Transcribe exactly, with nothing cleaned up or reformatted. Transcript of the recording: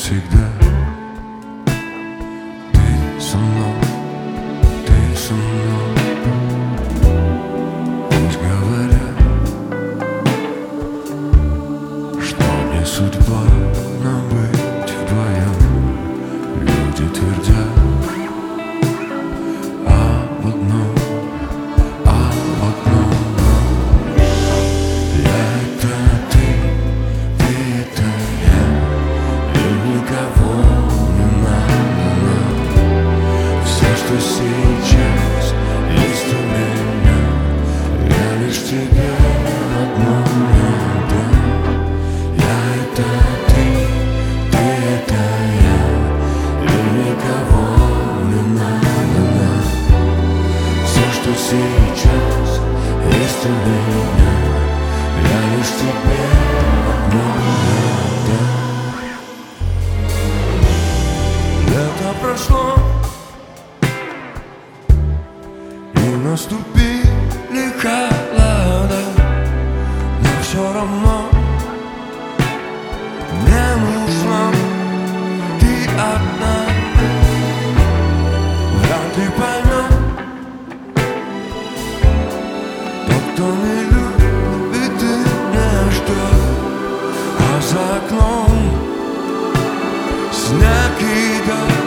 всегда. Ты со мной, ты со мной. Пусть говорят, что не судьба нам быть вдвоем. Люди твердят об одном, об одном. Я — это ты, ты — это я, и никого не надо нам. Все, что сейчас есть у меня, я лишь тебе одно отдам. Я — это ты, ты — это я, и никого не надо нам. Все, что сейчас есть у меня, я лишь тебе одно отдам. Лето прошло, и наступили холода, но все равно мне нужна ты одна. Вряд ли поймет тот, кто не любит и не ждет, а за окном снег идет.